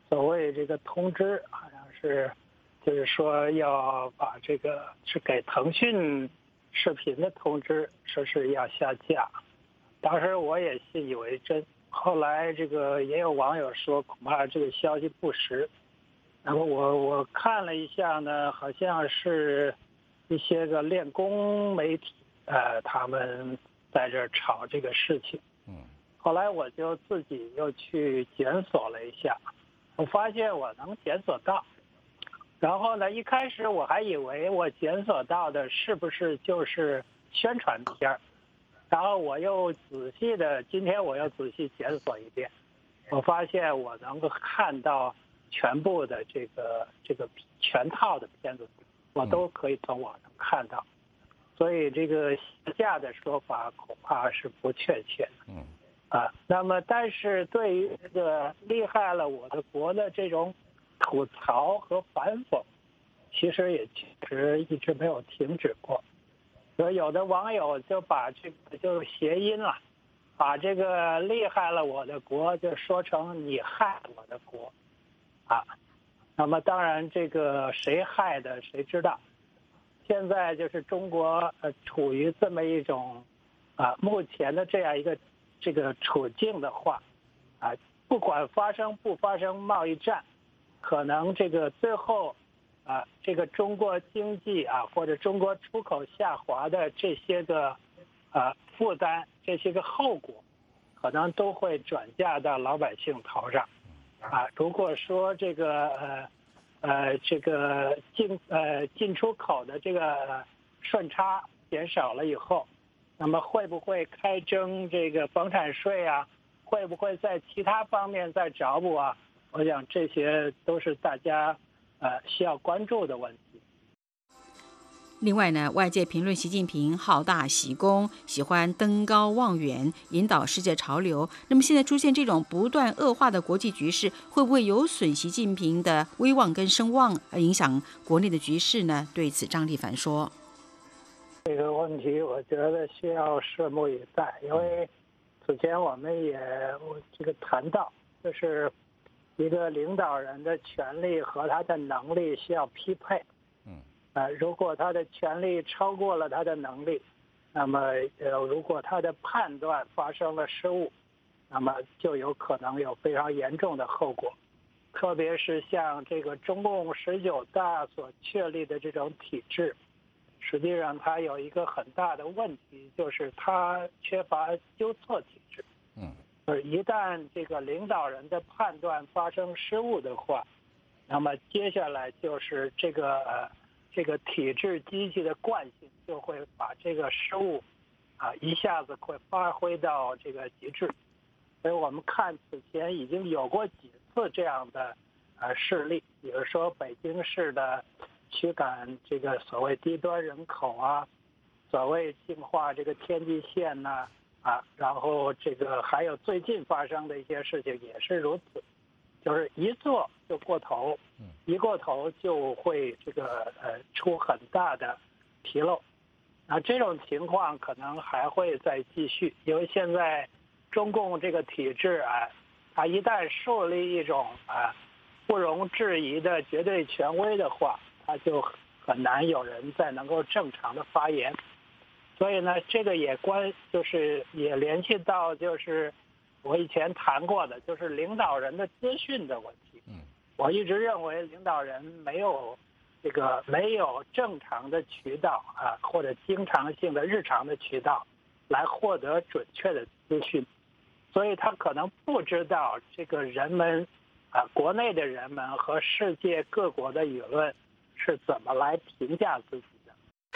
所谓这个通知，好像是就是说要把这个是给腾讯视频的通知，说是要下架。当时我也信以为真，后来这个也有网友说恐怕这个消息不实。然后我我看了一下呢，好像是一些个练功媒体，呃，他们在这炒这个事情。嗯。后来我就自己又去检索了一下，我发现我能检索到。然后呢，一开始我还以为我检索到的是不是就是宣传片儿，然后我又仔细的，今天我又仔细检索一遍，我发现我能够看到全部的这个这个全套的片子，我都可以从网上看到，所以这个下架的说法恐怕是不确切的。嗯，啊，那么但是对于这个厉害了我的国的这种吐槽和反讽，其实也其实一直没有停止过。所以有的网友就把这个就谐音了，把这个厉害了我的国就说成你害我的国。啊，那么当然，这个谁害的谁知道。现在就是中国呃处于这么一种啊目前的这样一个这个处境的话，啊，不管发生不发生贸易战，可能这个最后啊这个中国经济啊或者中国出口下滑的这些个啊负担，这些个后果，可能都会转嫁到老百姓头上。啊，如果说这个呃呃这个进呃进出口的这个顺差减少了以后，那么会不会开征这个房产税啊？会不会在其他方面再找补啊？我想这些都是大家呃需要关注的问题。 另外呢，外界评论习近平好大喜功，喜欢登高望远，引导世界潮流。那么现在出现这种不断恶化的国际局势，会不会有损习近平的威望跟声望，而影响国内的局势呢？对此，张立凡说：“ 这个问题，我觉得需要拭目以待，因为此前我们也这个谈到，就是一个领导人的权力和他的能力需要匹配。”呃，如果他的权力超过了他的能力，那么呃，如果他的判断发生了失误，那么就有可能有非常严重的后果。特别是像这个中共十九大所确立的这种体制，实际上它有一个很大的问题，就是它缺乏纠错体制。嗯，而一旦这个领导人的判断发生失误的话，那么接下来就是这个呃。这个体制机器的惯性就会把这个失误啊一下子会发挥到这个极致，所以我们看此前已经有过几次这样的呃事例，比如说北京市的驱赶这个所谓低端人口啊，所谓净化这个天际线呐 啊, 啊，然后这个还有最近发生的一些事情也是如此。就是一做就过头，一过头就会这个呃出很大的纰漏，啊，这种情况可能还会再继续，因为现在中共这个体制啊，它一旦树立一种啊不容置疑的绝对权威的话，它就很难有人再能够正常的发言，所以呢，这个也关就是也联系到就是我以前谈过的，就是领导人的资讯的问题。嗯，我一直认为领导人没有这个没有正常的渠道啊，或者经常性的日常的渠道来获得准确的资讯，所以他可能不知道这个人们啊，国内的人们和世界各国的舆论是怎么来评价自己的。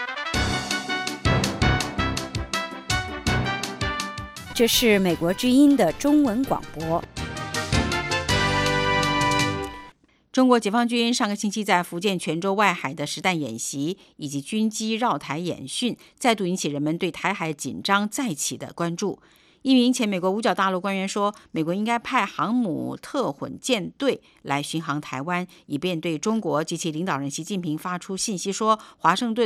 这是美国之音的中文广播。中国解放军上个星期在福建泉州外海的实弹演习以及军机绕台演训，再度引起人们对台海紧张再起的关注。一名前美国五角大楼官员说，美国应该派航母特混舰队来巡航台湾，以便对中国及其领导人习近平发出信息说，华盛顿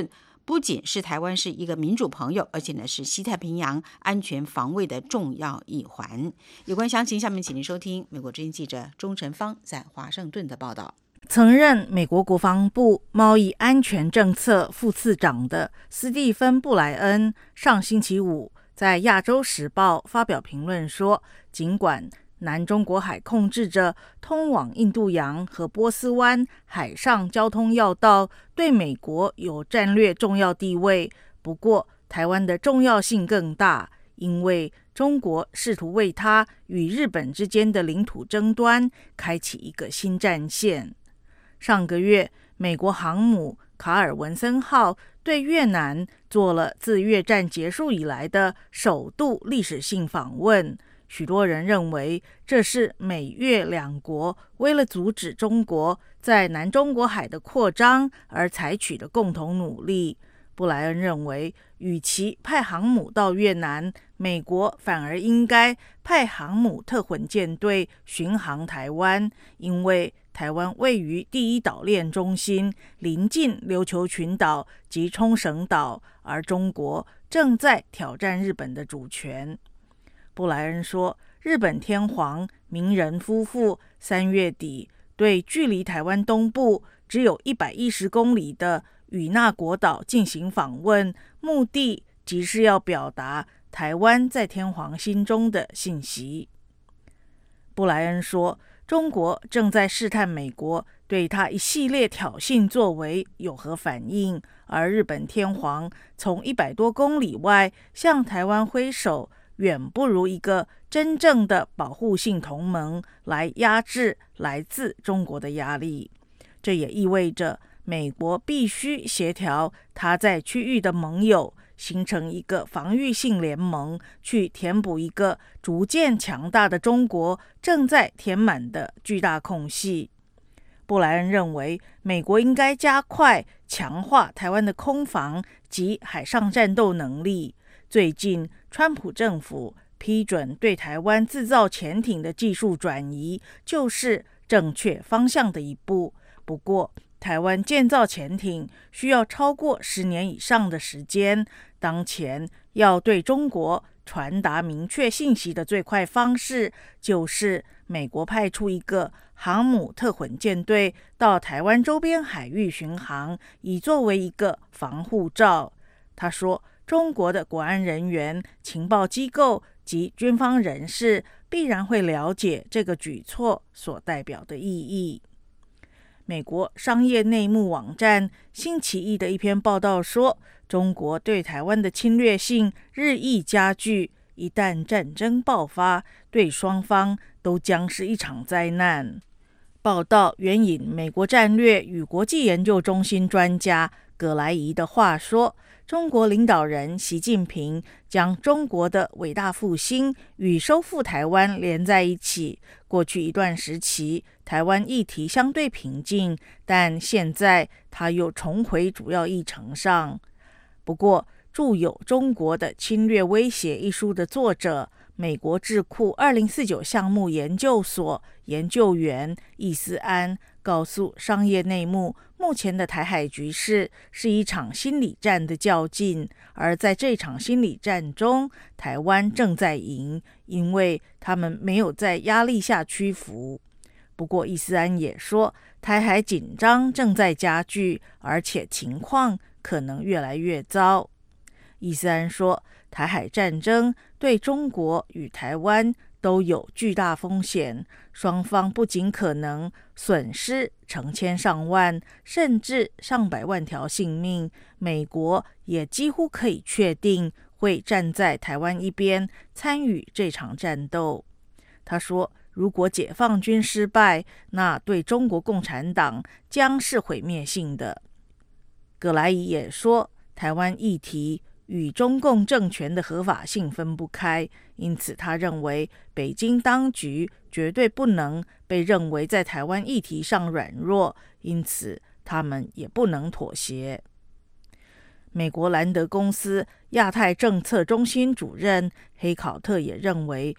不仅是台湾是一个民主朋友，而且呢是西太平洋安全防卫的重要一环。有关详情，下面请您收听美国之音记者钟晨芳在华盛顿的报道。 曾任美国国防部贸易安全政策副次长的斯蒂芬·布莱恩上星期五在《亚洲时报》发表评论说，尽管南中国海控制着通往印度洋和波斯湾海上交通要道，对美国有战略重要地位，不过台湾的重要性更大，因为中国试图为它与日本之间的领土争端开启一个新战线。上个月，美国航母卡尔文森号对越南做了自越战结束以来的首度历史性访问。许多人认为这是美越两国为了阻止中国在南中国海的扩张而采取的共同努力。布莱恩认为，与其派航母到越南，美国反而应该派航母特混舰队巡航台湾，因为台湾位于第一岛链中心，临近琉球群岛及冲绳岛，而中国正在挑战日本的主权。布莱恩说，日本天皇明仁夫妇三月底对距离台湾东部只有一百一十公里的与那国岛进行访问，目的即是要表达台湾在天皇心中的信息。布莱恩说，中国正在试探美国对他一系列挑衅作为有何反应，而日本天皇从一百多公里外向台湾挥手，远不如一个真正的保护性同盟来压制来自中国的压力。这也意味着美国必须协调他在区域的盟友，形成一个防御性联盟，去填补一个逐渐强大的中国正在填满的巨大空隙。布莱恩认为，美国应该加快强化台湾的空防及海上战斗能力。最近，川普政府批准对台湾制造潜艇的技术转移，就是正确方向的一步。不过，台湾建造潜艇需要超过十年以上的时间，当前要对中国传达明确信息的最快方式，就是美国派出一个航母特混舰队到台湾周边海域巡航，以作为一个防护罩。他说，中国的国安人员、情报机构及军方人士必然会了解这个举措所代表的意义。美国商业内幕网站星期一的一篇报道说，中国对台湾的侵略性日益加剧，一旦战争爆发，对双方都将是一场灾难。报道援引美国战略与国际研究中心专家葛莱仪的话说，中国领导人习近平将中国的伟大复兴与收复台湾连在一起。过去一段时期，台湾议题相对平静，但现在它又重回主要议程上。不过，著有《中国的侵略威胁》一书的作者、美国智库二零四九项目研究所研究员易思安告诉商业内幕，目前的台海局势是一场心理战的较劲，而在这场心理战中，台湾正在赢，因为他们没有在压力下屈服。不过，易思安也说，台海紧张正在加剧，而且情况可能越来越糟。易思安说，台海战争对中国与台湾都有巨大风险，双方不仅可能损失成千上万甚至上百万条性命，美国也几乎可以确定会站在台湾一边参与这场战斗。他说，如果解放军失败，那对中国共产党将是毁灭性的。葛莱仪也说，台湾议题与中共政权的合法性分不开，因此他认为北京当局绝对不能被认为在台湾议题上软弱，因此他们也不能妥协。美国兰德公司亚太政策中心主任黑考特也认为，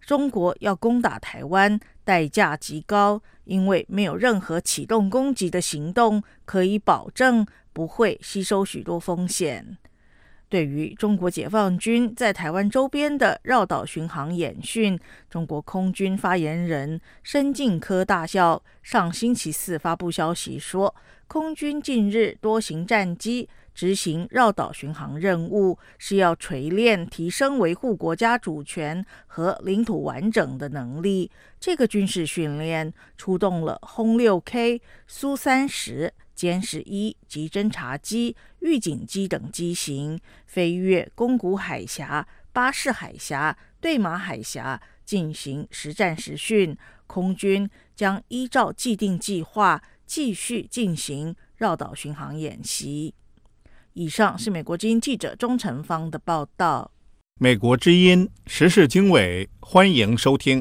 中国要攻打台湾代价极高，因为没有任何启动攻击的行动可以保证不会吸收许多风险。对于中国解放军在台湾周边的绕岛巡航演训，中国空军发言人申进科大校上星期四发布消息说，空军近日多型战机执行绕岛巡航任务，是要锤炼提升维护国家主权和领土完整的能力。这个军事训练出动了轰 六 K、苏三十、歼十一及侦察机、预警机等机型，飞越宫古海峡、巴士海峡、对马海峡进行实战实训。空军将依照既定计划继续进行绕岛巡航演习。以上是美国之音记者钟成芳的报道。 美国之音时事经纬，欢迎收听。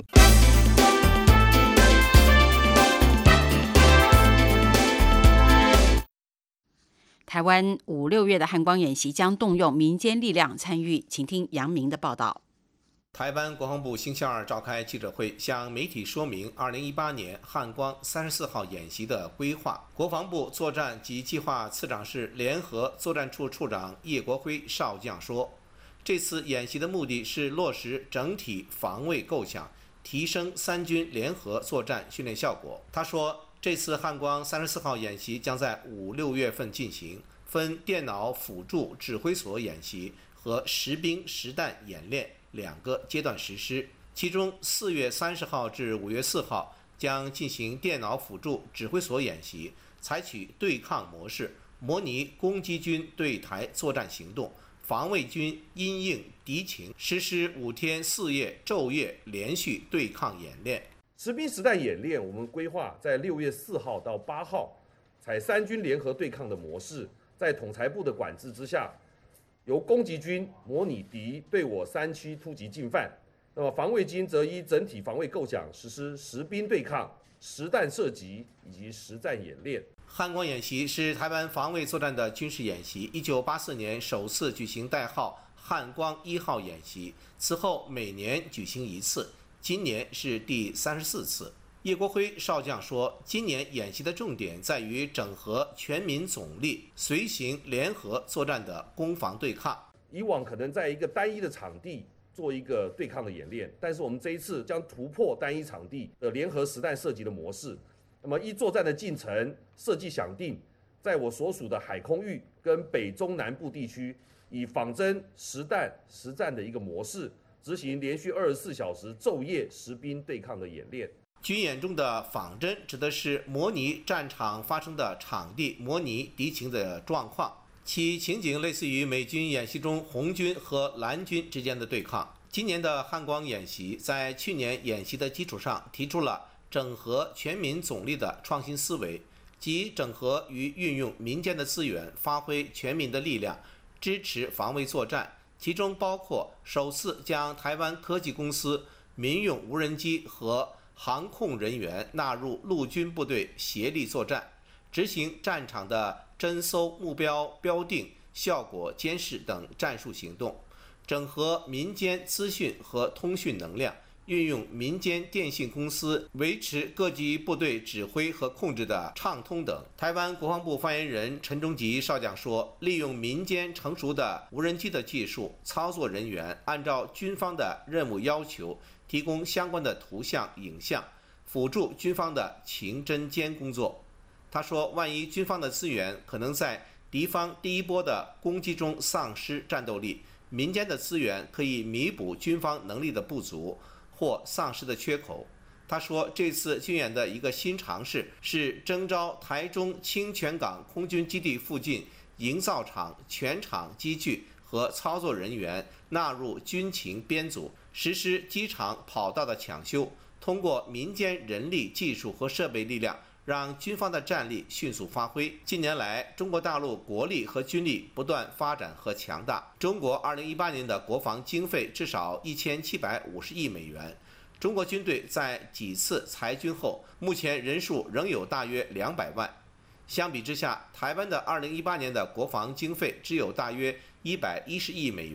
台湾五六月的汉光演习将动用民间力量参与，请听杨明的报道。 台湾国防部星期二召开记者会，向媒体说明二零一八年汉光三十四号演习的规划。国防部作战及计划次长室联合作战处处长叶国辉少将说，这次演习的目的是落实整体防卫构想，提升三军联合作战训练效果。他说，这次汉光三十四号演习将在五六月份进行，分电脑辅助指挥所演习和实兵实弹演练两个阶段实施。其中四月三十号至五月四号将进行电脑辅助指挥所演习，采取对抗模式，模拟攻击军对台作战行动，防卫军因应敌情实施五天四夜昼夜连续对抗演练。 实兵实弹演练，我们规划在六月四号到八号，采三军联合对抗的模式，在统裁部的管制之下，由攻击军模拟敌对我三区突击进犯，那么防卫军则依整体防卫构想实施实兵对抗、实弹射击以及实战演练。 汉光演习是台湾防卫作战的军事演习，一九八四年首次举行代号汉光一号演习，此后每年举行一次。今年是第三十四次。叶国辉少将说，今年演习的重点在于整合全民总力，随行联合作战的攻防对抗。 以往可能在一个单一的场地做一个对抗的演练，但是我们这一次将突破单一场地的联合实弹射击的模式。那么依作战的进程设计想定，在我所属的海空域跟北中南部地区，以仿真实弹实战的一个模式，执行连续二十四小时昼夜实兵对抗的演练。 军演中的仿真指的是模拟战场发生的场地，模拟敌情的状况，其情景类似于美军演习中红军和蓝军之间的对抗。今年的汉光演习在去年演习的基础上，提出了整合全民总力的创新思维，即整合与运用民间的资源，发挥全民的力量，支持防卫作战。其中包括首次将台湾科技公司民用无人机和航空人员纳入陆军部队协力作战，执行战场的侦搜、目标标定、效果监视等战术行动，整合民间资讯和通讯能量，运用民间电信公司维持各级部队指挥和控制的畅通等。台湾国防部发言人陈忠吉少将说，利用民间成熟的无人机的技术，操作人员按照军方的任务要求，提供相关的图像、影像，辅助军方的情侦监工作。他说，万一军方的资源可能在敌方第一波的攻击中丧失战斗力，民间的资源可以弥补军方能力的不足或丧失的缺口。他说，这次军演的一个新尝试是征召台中清泉港空军基地附近营造厂全厂机具和操作人员纳入军情编组，实施机场跑道的抢修，通过民间人力、技术和设备力量，让军方的战力迅速发挥。近年来，中国大陆国力和军力不断发展和强大。中国二零一八年的国防经费至少一千七百五十亿美元。中国军队在几次裁军后，目前人数仍有大约两百万。相比之下，台湾的二零一八年的国防经费只有大约一百一十亿美元，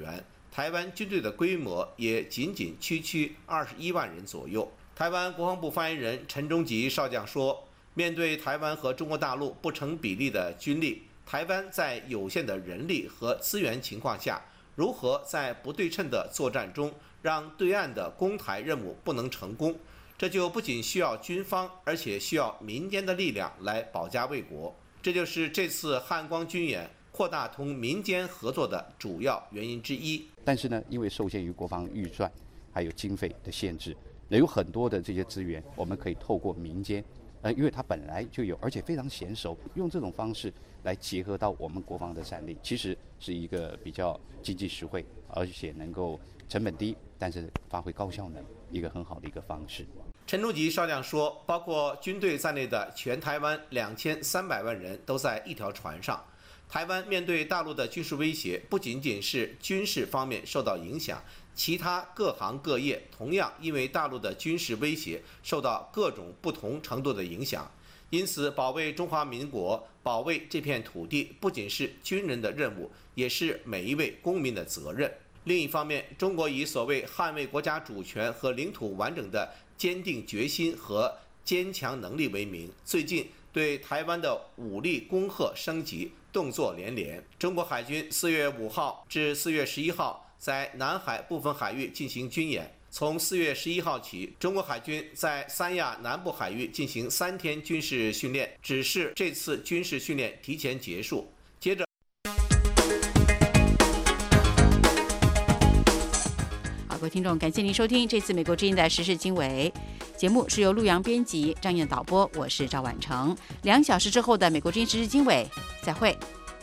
台湾军队的规模也仅仅区区二十一万人左右。台湾国防部发言人陈忠吉少将说，面对台湾和中国大陆不成比例的军力，台湾在有限的人力和资源情况下，如何在不对称的作战中让对岸的攻台任务不能成功，这就不仅需要军方，而且需要民间的力量来保家卫国。这就是这次汉光军演扩大同民间合作的主要原因之一。 但是呢，因为受限于国防预算还有经费的限制，有很多的这些资源我们可以透过民间，呃，因为它本来就有，而且非常娴熟，用这种方式来结合到我们国防的战力，其实是一个比较经济实惠，而且能够成本低，但是发挥高效能一个很好的一个方式。 陈忠吉少将说，包括军队在内的全台湾两千三百万人都在一条船上。台湾面对大陆的军事威胁，不仅仅是军事方面受到影响，其他各行各业同样因为大陆的军事威胁受到各种不同程度的影响。因此，保卫中华民国、保卫这片土地，不仅是军人的任务，也是每一位公民的责任。另一方面，中国以所谓捍卫国家主权和领土完整的坚定决心和坚强能力为名，最近对台湾的武力恭贺升级，动作连连。中国海军四月五号至四月十一号在南海部分海域进行军演。从四月十一号起，中国海军在三亚南部海域进行三天军事训练，只是这次军事训练提前结束。接着， 好，各位听众，感谢您收听这次美国之音的时事经纬节目，是由陆阳编辑、张燕导播，我是赵婉成。两小时之后的美国之音时事经纬，再会。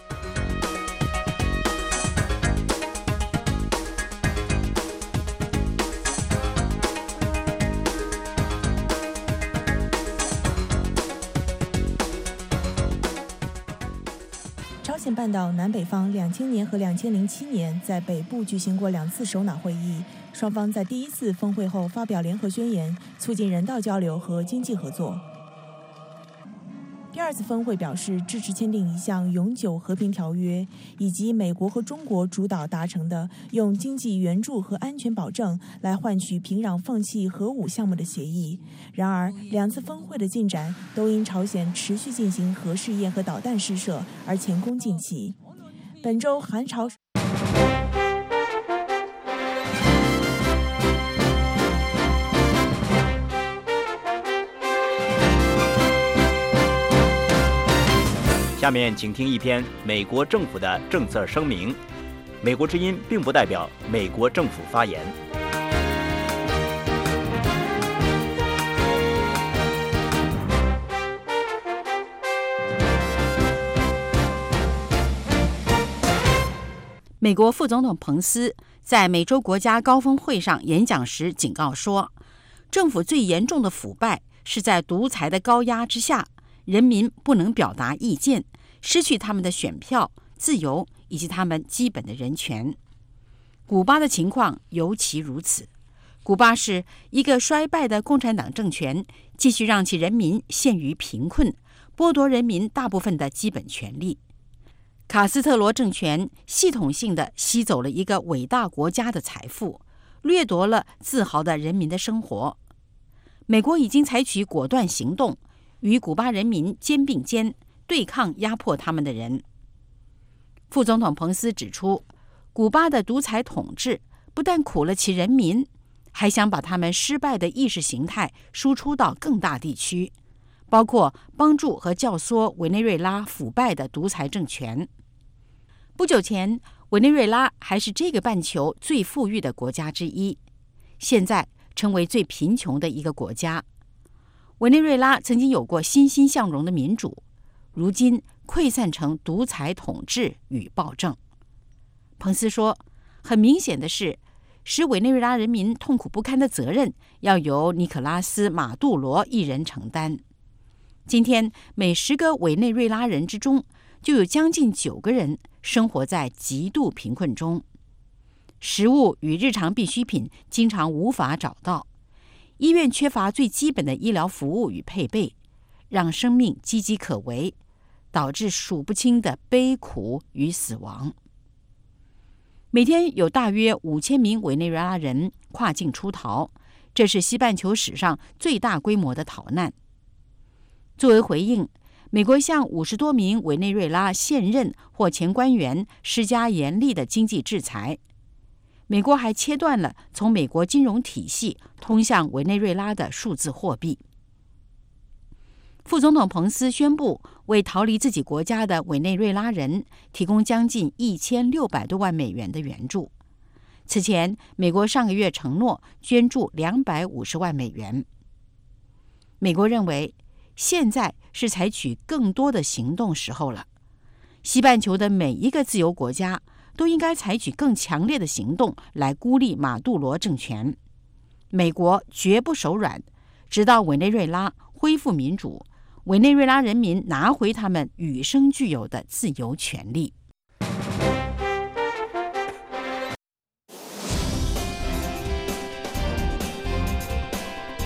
朝鲜半岛南北方两千年和两千零七年在北部举行过两次首脑会议，双方在第一次峰会后发表联合宣言，促进人道交流和经济合作。第二次峰会表示支持签订一项永久和平条约，以及美国和中国主导达成的用经济援助和安全保证来换取平壤放弃核武项目的协议。然而，两次峰会的进展都因朝鲜持续进行核试验和导弹试射而前功尽弃。本周韩朝下面请听一篇美国政府的政策声明。美国之音并不代表美国政府发言。 美国副总统彭斯在美洲国家高峰会上演讲时警告说，政府最严重的腐败是在独裁的高压之下，人民不能表达意见，失去他们的选票、自由以及他们基本的人权。古巴的情况尤其如此。古巴是一个衰败的共产党政权，继续让其人民陷于贫困，剥夺人民大部分的基本权利。卡斯特罗政权系统性地吸走了一个伟大国家的财富，掠夺了自豪的人民的生活。美国已经采取果断行动，与古巴人民肩并肩，对抗压迫他们的人。副总统彭斯指出，古巴的独裁统治不但苦了其人民，还想把他们失败的意识形态输出到更大地区，包括帮助和教唆委内瑞拉腐败的独裁政权。不久前，委内瑞拉还是这个半球最富裕的国家之一，现在成为最贫穷的一个国家。委内瑞拉曾经有过欣欣向荣的民主，如今溃散成独裁统治与暴政。彭斯说，很明显的是，使委内瑞拉人民痛苦不堪的责任要由尼可拉斯·马杜罗一人承担。今天，每十个委内瑞拉人之中，就有将近九个人生活在极度贫困中，食物与日常必需品经常无法找到，医院缺乏最基本的医疗服务与配备，让生命岌岌可危，导致数不清的悲苦与死亡。 每天有大约五千名委内瑞拉人跨境出逃，这是西半球史上最大规模的逃难。作为回应，美国向五十多名委内瑞拉现任或前官员施加严厉的经济制裁。美国还切断了从美国金融体系通向委内瑞拉的数字货币。副总统彭斯宣布为逃离自己国家的委内瑞拉人提供将近一千六百多万美元的援助。此前，美国上个月承诺捐助两百五十万美元。美国认为，现在是采取更多的行动时候了。西半球的每一个自由国家都应该采取更强烈的行动来孤立马杜罗政权。美国绝不手软，直到委内瑞拉恢复民主，委内瑞拉人民拿回他们与生俱有的自由权利。